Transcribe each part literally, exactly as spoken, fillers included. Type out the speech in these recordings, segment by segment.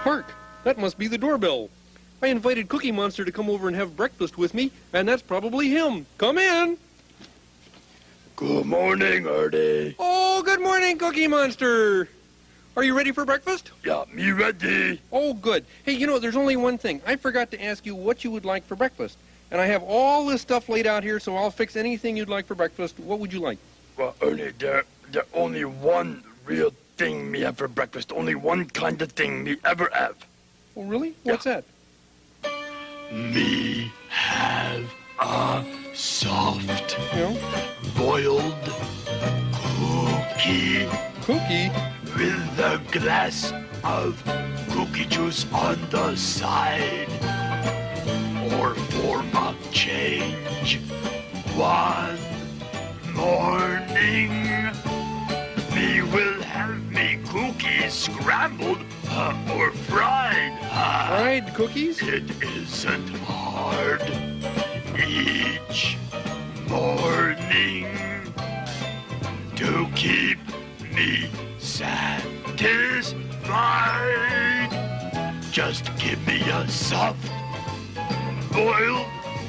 Hark! That must be the doorbell. I invited Cookie Monster to come over and have breakfast with me, and that's probably him. Come in! Good morning, Ernie. Oh, good morning, Cookie Monster! Are you ready for breakfast? Yeah, me ready. Oh, good. Hey, you know, there's only one thing. I forgot to ask you what you would like for breakfast. And I have all this stuff laid out here, so I'll fix anything you'd like for breakfast. What would you like? Well, Ernie, there, there only one real thing me have for breakfast. Only one kind of thing me ever have. Oh, really? What's yeah. that? Me have a soft yeah. boiled cookie. Cookie? With a glass of cookie juice on the side. Or for a change, one morning, me will have me cookies scrambled uh, or fried. Uh, fried cookies? It isn't hard. Each morning to keep me satisfied. Just give me a soft boiled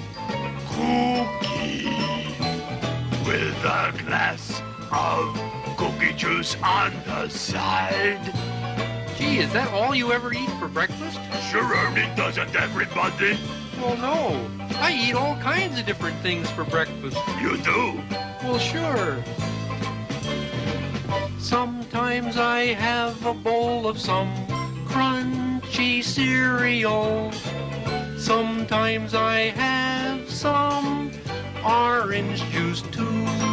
cookie with a glass of cookie juice on the side. Gee, is that all you ever eat for breakfast? Sure, Ernie, doesn't everybody? Well, no. I eat all kinds of different things for breakfast. You do? Well, sure. Sometimes I have a bowl of some crunchy cereal. Sometimes I have some orange juice too.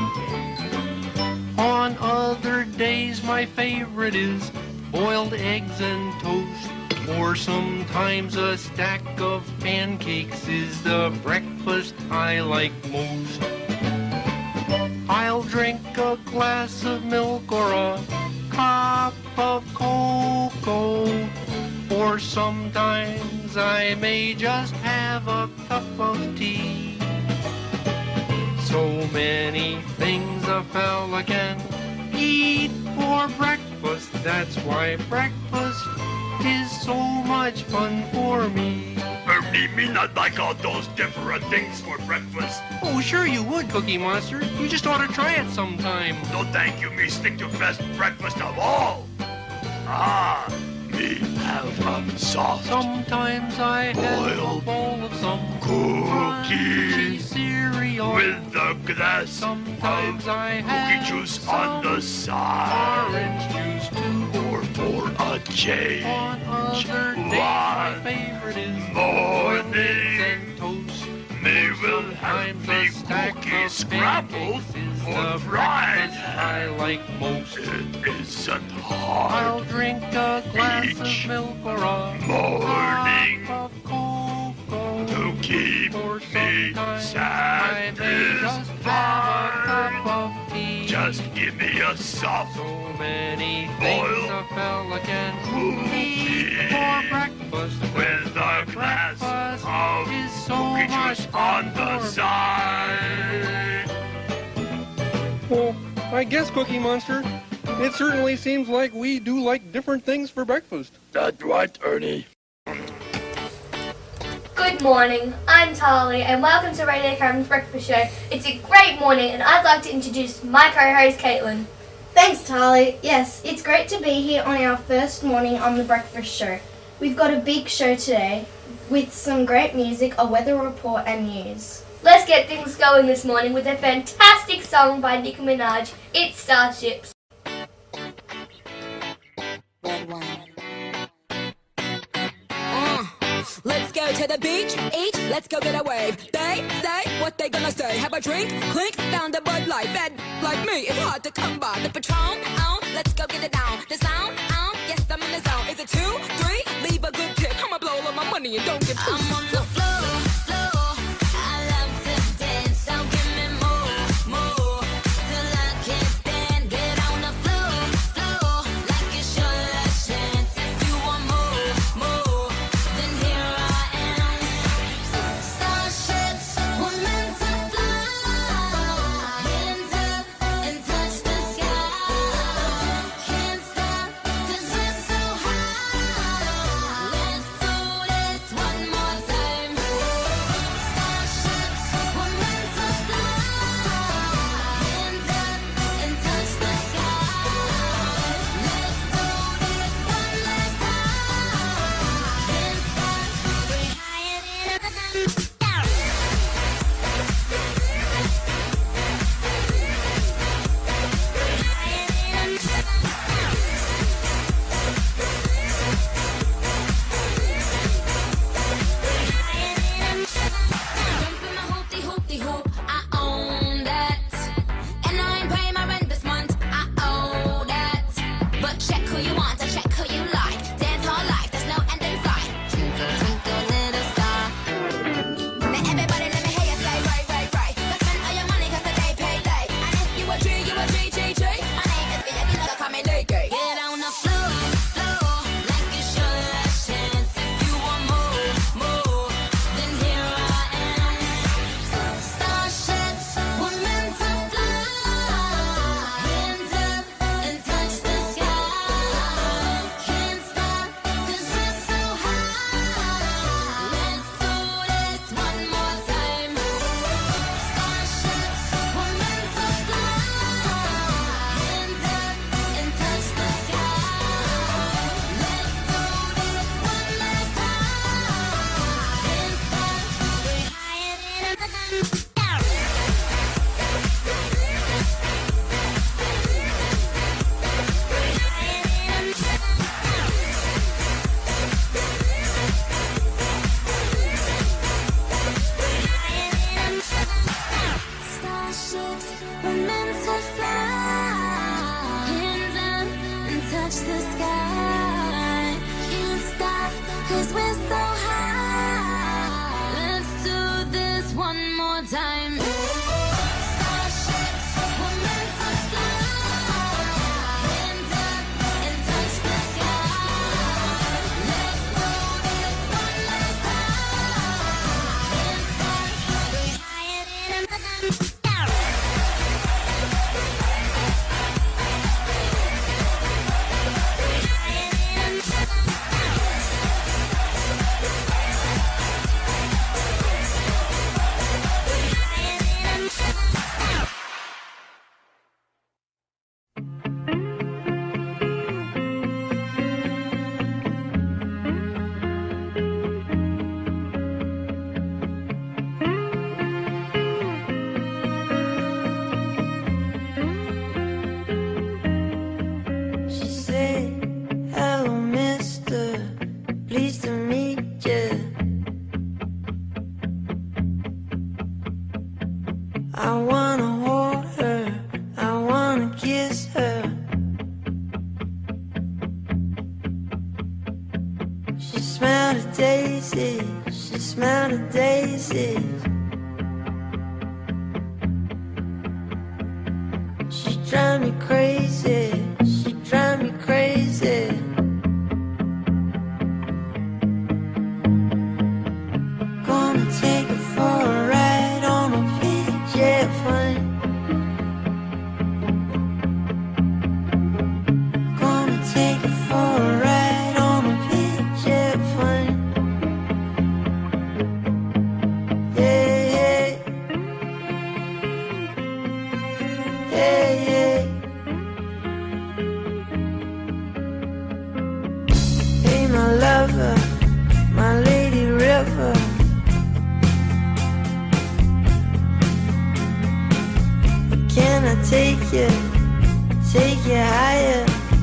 On other days my favorite is boiled eggs and toast. Or sometimes a stack of pancakes is the breakfast I like most. I'll drink a glass of milk or a cup of cocoa. Or sometimes I may just have a cup of tea. So many things a fella can eat for breakfast. That's why breakfast is so much fun for me. Ernie, me not like all those different things for breakfast. Oh, sure you would, Cookie Monster. You just ought to try it sometime. No, thank you. Me stick to best breakfast of all. Ah. Me have a soft Sometimes I have a bowl of some cookie cereal with a glass Sometimes of I cookie have juice on the side. Orange juice too. Or for a change, on other days, my favorite is morning. And toast. Me will have me cookies scrambled or fried. I like most. It isn't hard. I'll drink a glass Each of milk or a morning cup of cocoa to keep or me I may just have a cup of tea. Just give me a soft So many things a fella can eat for breakfast. with a glass of is so cookie much juice on the for side. Well, I guess, Cookie Monster, it certainly seems like we do like different things for breakfast. That's right, Ernie. Good morning, I'm Tali, and welcome to Radio Cameron's Breakfast Show. It's a great morning, and I'd like to introduce my co-host, Caitlin. Thanks, Tali. Yes, it's great to be here on our first morning on the Breakfast Show. We've got a big show today with some great music, a weather report, and news. Let's get things going this morning with a fantastic song by Nicki Minaj, It's Starships. Let's go to the beach, eat, let's go get a wave. They say what they gonna say. Have a drink, clink, down the Bud Light. Bad like me, it's hard to come by. The Patron, on, let's go get it down. The sound, on, yes, I'm in the zone. Is it two, three? Leave a good tip. I'ma blow all my money and don't get too. I'm on the floor, floor. I love to dance, so give me more, more. Till I can't stand, get on the floor, floor. Like it's your last chance. If you want more, more, then here I am. Starships were meant to fly. Hands up and touch the sky. Can't stop touch the sky. Can't stop, cause we're so high. Let's do this one more time. Starships, we're meant to fly. Hands up and touch the sky. Let's do this one last time. Can't stop, we're higher than a She said, hello, mister, pleased to meet ya. I wanna hold her, I wanna kiss her. She smelled a daisy, she smelled a daisy. She drive me crazy, she drive me crazy. Gonna take her for a ride on a big jet plane. Gonna take her for a ride on a big jet plane. Yeah, yeah. Yeah, yeah. Hey, my lover, my lady river. Can I take you, take you higher?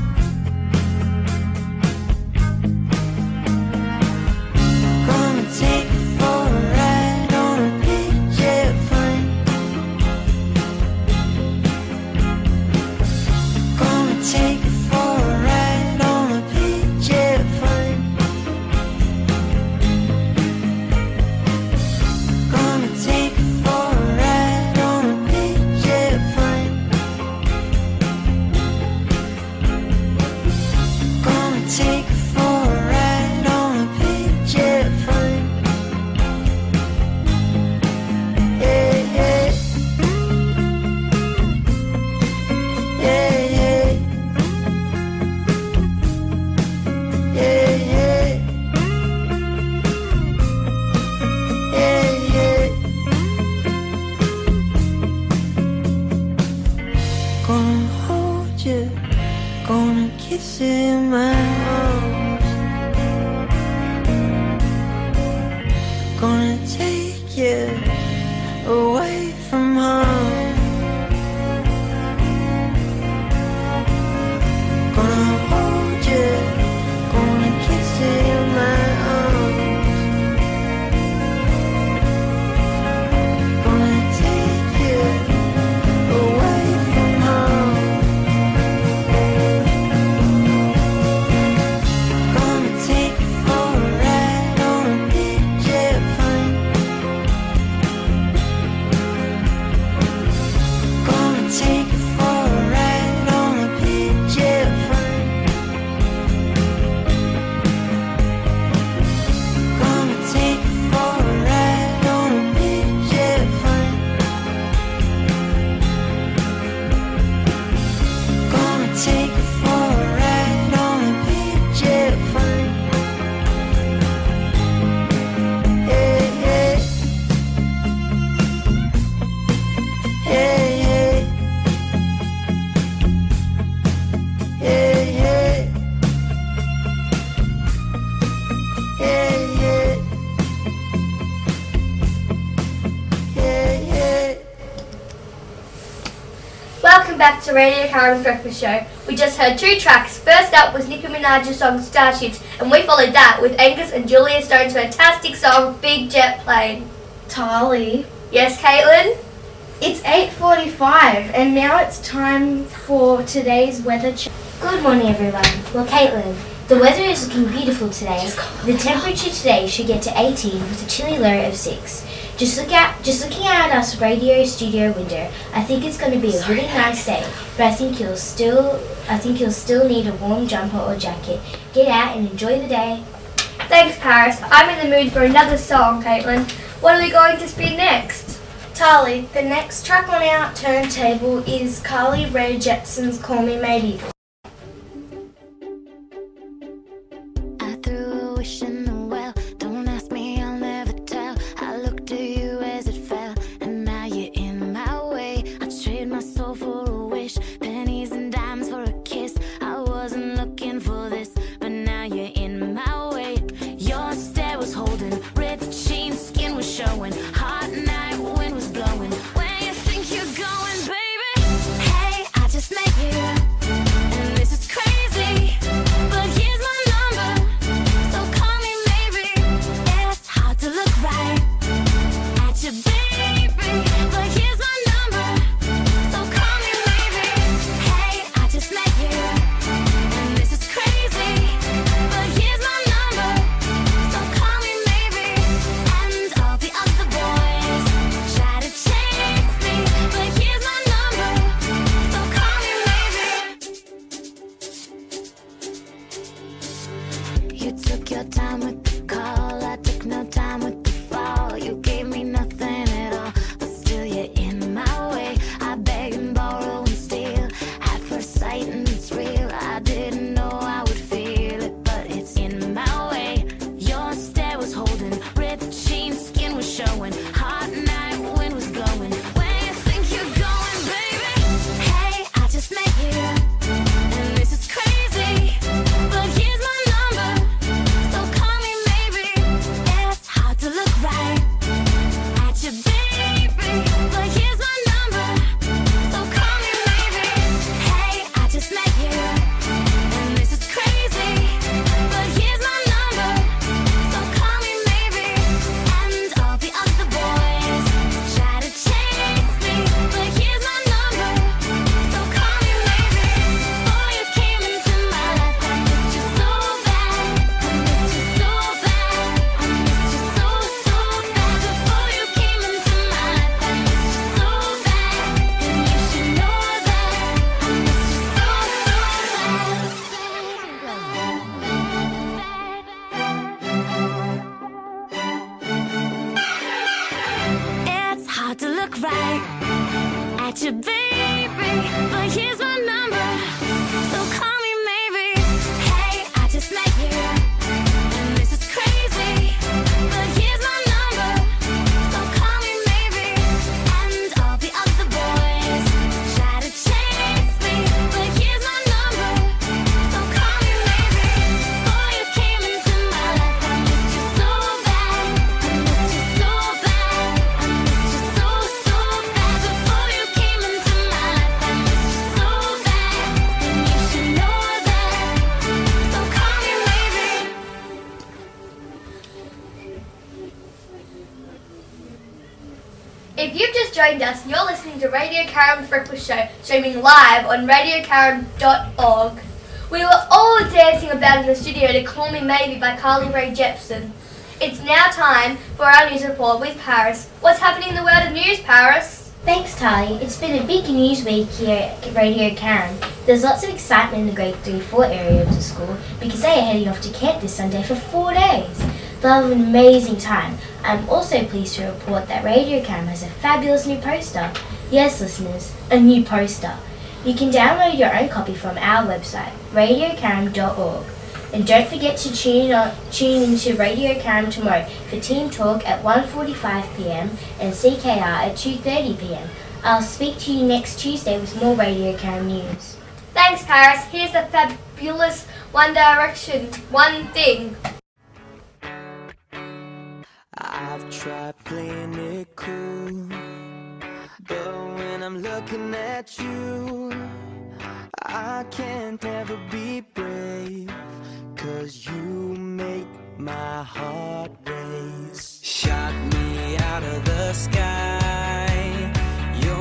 Gonna take you for a ride on a big jet plane. Gonna take you for a ride on a big jet plane. Gonna take you for a ride on a big jet plane. Gonna take you for a ride on a big jet plane. Yeah, yeah. Yeah, yeah. Yeah, yeah. Yeah, yeah. Gonna hold you, gonna kiss you in my arms. Gonna take you away from home. Gonna hold you, gonna kiss you in my arms. Gonna take you away from home. Gonna take you for a ride on a big jet plane. Gonna take you for a ride on a big jet plane. Gonna take you for a ride on a big jet plane. Gonna take you for a ride on a big jet plane. Yeah, yeah. Yeah, yeah. Yeah, yeah. Yeah, yeah. Yeah, yeah. Welcome back to Radio Karen's Breakfast Show. We just heard two tracks. First up was Nicki Minaj's song Starships, and we followed that with Angus and Julia Stone's fantastic song Big Jet Plane. Tali, Yes, Caitlin? It's eight forty-five and now it's time for today's weather check. Good morning, everyone. Well, Caitlin, the weather is looking beautiful today. The temperature today should get to eighteen with a chilly low of six. Just look at, just looking out our radio studio window, I think it's going to be a really nice day. But I think you'll still, I think you'll still need a warm jumper or jacket. Get out and enjoy the day. Thanks, Paris. I'm in the mood for another song, Caitlin. What are we going to spin next? Tali, the next track on our turntable is Carly Rae Jepsen's Call Me Maybe. I threw a wish in the well. Don't ask me, I'll never tell. I looked at you as it fell, and now you're in my way. I trade my soul for a wish, pennies and dimes for a kiss. I wasn't looking for this, but now you're in my way. Your stare was holding, red jeans, skin was showing. Hot night, wind was blowing. Where you think you're going, baby? Hey, I just met you, and this is crazy. But here's my number, so call me maybe. It's hard to look right at you, baby. But here's my number, so call me maybe. Hey, I just met you, and this is crazy. But here's my number, so call me maybe. And all the other boys try to chase me, but here's my number, so call me maybe. You took your time with the call, I took no time with the fall. You gave me nothing at all, but still you're in my way. I beg and borrow and steal at first sight, and it's real. I didn't know I would feel it, but it's in my way. Your stare was holding, ripped jeans, skin was showing. Hot night, wind was blowing. Where you think you're going, baby? Hey, I just met you, and this is crazy. But here's my number, so call me maybe. It's hard to look right at you, baby. But here's my number, so call me maybe. Hey, I just met you, and this is crazy. But here's my number, so call me maybe. And all the other boys try to chase me, but here's my number, so call me maybe. Before you came into my life, I missed you so bad. I missed you so bad. I missed you so, so bad. Before you came into my life, I missed you so bad. And you should know that I missed you so, so bad. It's hard to look right at you, baby. But here's my number, so call me maybe. Hey, I just met you, and this is crazy. But here's my number, so call me maybe. And all the other boys try to chase me, but here's my number, so call me maybe. Before you came into my life, I missed you so bad. I missed you so bad. I missed you so, so bad. Before you came into my life, I missed you so bad. And you should know that, so call me maybe. If you've just joined us, you're listening to Radio Karam's Breakfast Show, streaming live on radio karam dot org. We were all dancing about in the studio to Call Me Maybe by Carly Rae Jepsen. It's now time for our news report with Paris. What's happening in the world of news, Paris? Thanks, Tali. It's been a big news week here at Radio Karen. There's lots of excitement in the grade three four area of the school because they are heading off to camp this Sunday for four days. They'll have an amazing time. I'm also pleased to report that Radio Karen has a fabulous new poster. Yes, listeners, a new poster. You can download your own copy from our website, radio karam dot org. And don't forget to tune, on, tune into Radio Karen tomorrow for Team Talk at one forty-five p m and C K R at two thirty p m. I'll speak to you next Tuesday with more Radio Karen news. Thanks, Paris. Here's the fabulous One Direction, One Thing. I've tried playing it cool, but when I'm looking at you, I can't ever be brave, 'cause you make my heart race. Shot me out of the sky, you're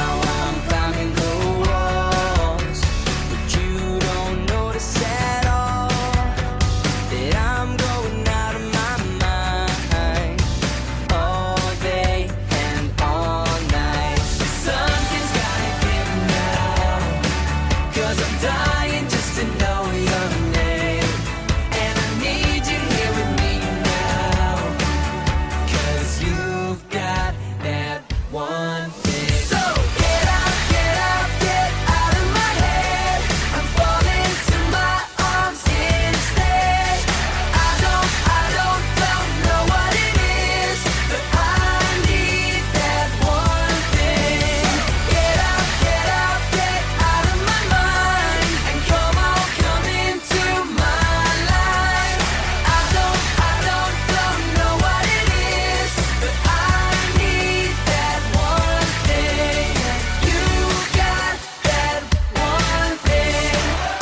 now I'm climbing the walls, but you don't notice at all that I'm going out of my mind all day and all night. Something's gotta give now, 'cause I'm dying just to know your name, and I need you here with me now, 'cause you've got that one thing. So get out, get out, get out of my head. I'm falling to my arms instead. I don't, I don't, don't know what it is, but I need that one thing. Get out, get out, get out of my mind, and come on, come into my life. I don't, I don't, don't know what it is, but I need that one thing. You got that one thing.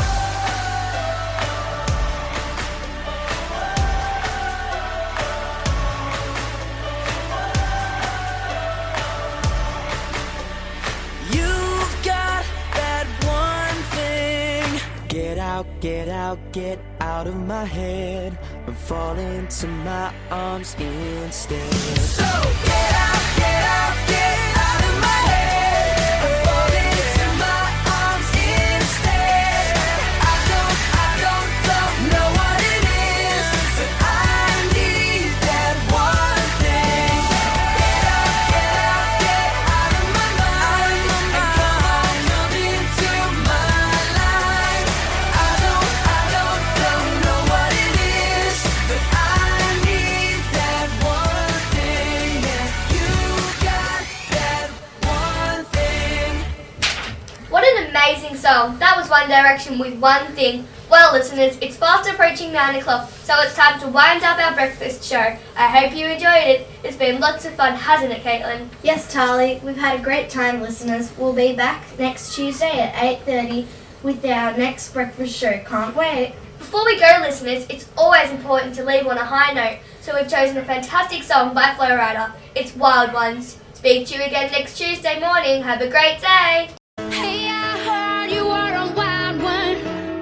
You've got that one thing. Get out, get out, get out of my head. I'm falling to my arms instead. So get out, get out, get out of my head. I'm falling to my arms instead. I don't, I don't, don't know what it is, but I need that one thing. Get out, get out, get out of my mind, and come on, come into my life. I don't, I don't, don't know what it is, but I need that one thing. Yeah, you got that one thing. What an amazing song. That was One Direction with One Thing. Well, listeners, it's fast approaching nine o'clock, so it's time to wind up our breakfast show. I hope you enjoyed it. It's been lots of fun, hasn't it, Caitlin? Yes, Tarly, we've had a great time, listeners. We'll be back next Tuesday at eight thirty with our next breakfast show. Can't wait. Before we go, listeners, it's always important to leave on a high note, so we've chosen a fantastic song by Flo Rida. It's Wild Ones. Speak to you again next Tuesday morning. Have a great day. Hey, I heard you were a wild one.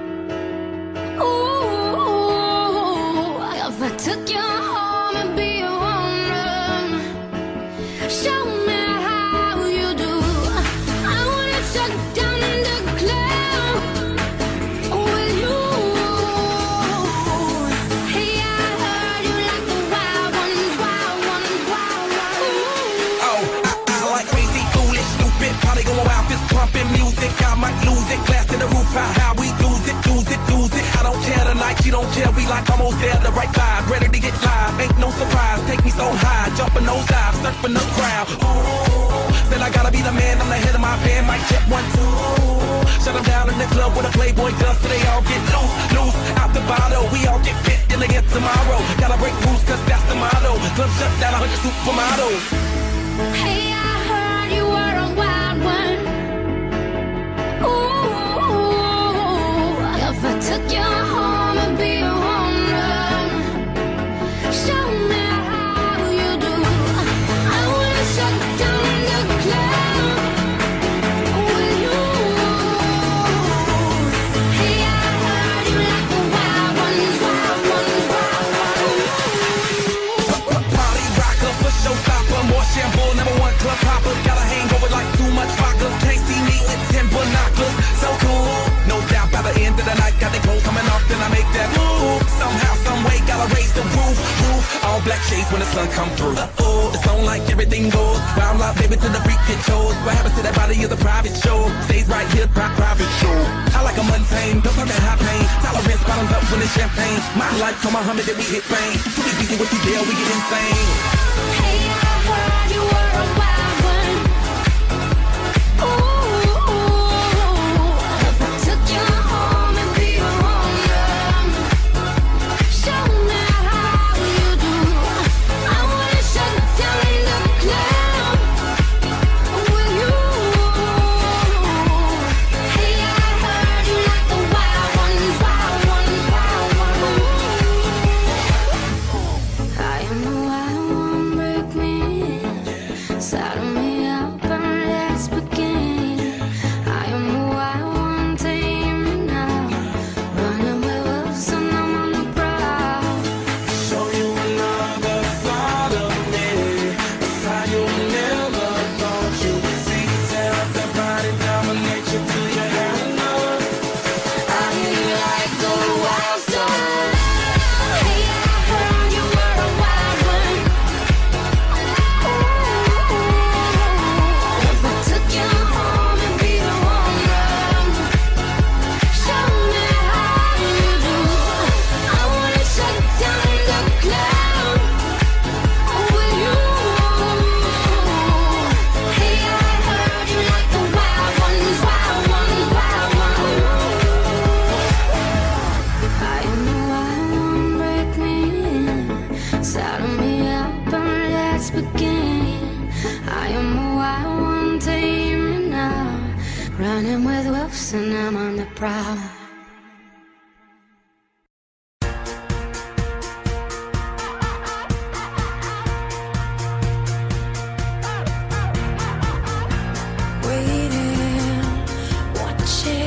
Ooh, if I took you home and be a woman, show me how you do. I wanna shut down the club with you. Hey, I heard you like the wild ones, wild ones, wild ones. Oh, I, I like crazy, foolish, stupid, party going wild, fist pumping music. I might lose it, glass to the roof, how, how we lose it, lose it, lose it. I don't care tonight, she don't care, we like almost there, the right vibe, ready to get live. Ain't no surprise, take me so high, jumping those dives, surfing the crowd. Ooh, said I gotta be the man, I'm the head of my band, mic check one, two. Shut them down in the club with a Playboy does, so they all get loose, loose, out the bottle. We all get fit till again tomorrow. Gotta break rules, cause that's the motto. Club shut down, a hundred supermodels. Hey, I heard you were a wild one. Ooh, if I took you home and be a woman, show me how you do. I wanna shut down the club with you. Hey, I heard you like the wild ones, wild ones, wild ones. Party rocker, for showstopper, more shampoo, number one club hopper. Got a hangover like too much vodka. Can't see me with ten binoculars. So cool, no doubt by the end of the night, got the clothes coming off, then I make that move. Somehow, some way, gotta raise the roof, roof. All black shades when the sun come through. Uh-oh, it's on like everything goes. Round live, baby, to the freak it shows. What happens to that body is a private show. Stays right here, pri- private show. I like a mundane, don't talk that high pain. Tolerance bottoms up when it's champagne. My life, come on, Muhammad, then we hit fame. Too easy with you, deal, we get insane. Hey, I heard you were a wild one. Ooh, if I took you home and be a woman, show me how you do. I wanna shut down the club with you. Hey, I heard you like the wild ones, wild ones, wild ones. I am the wild one, break me. Side of me. running with wolves and I'm on the prowl. Waiting, watching.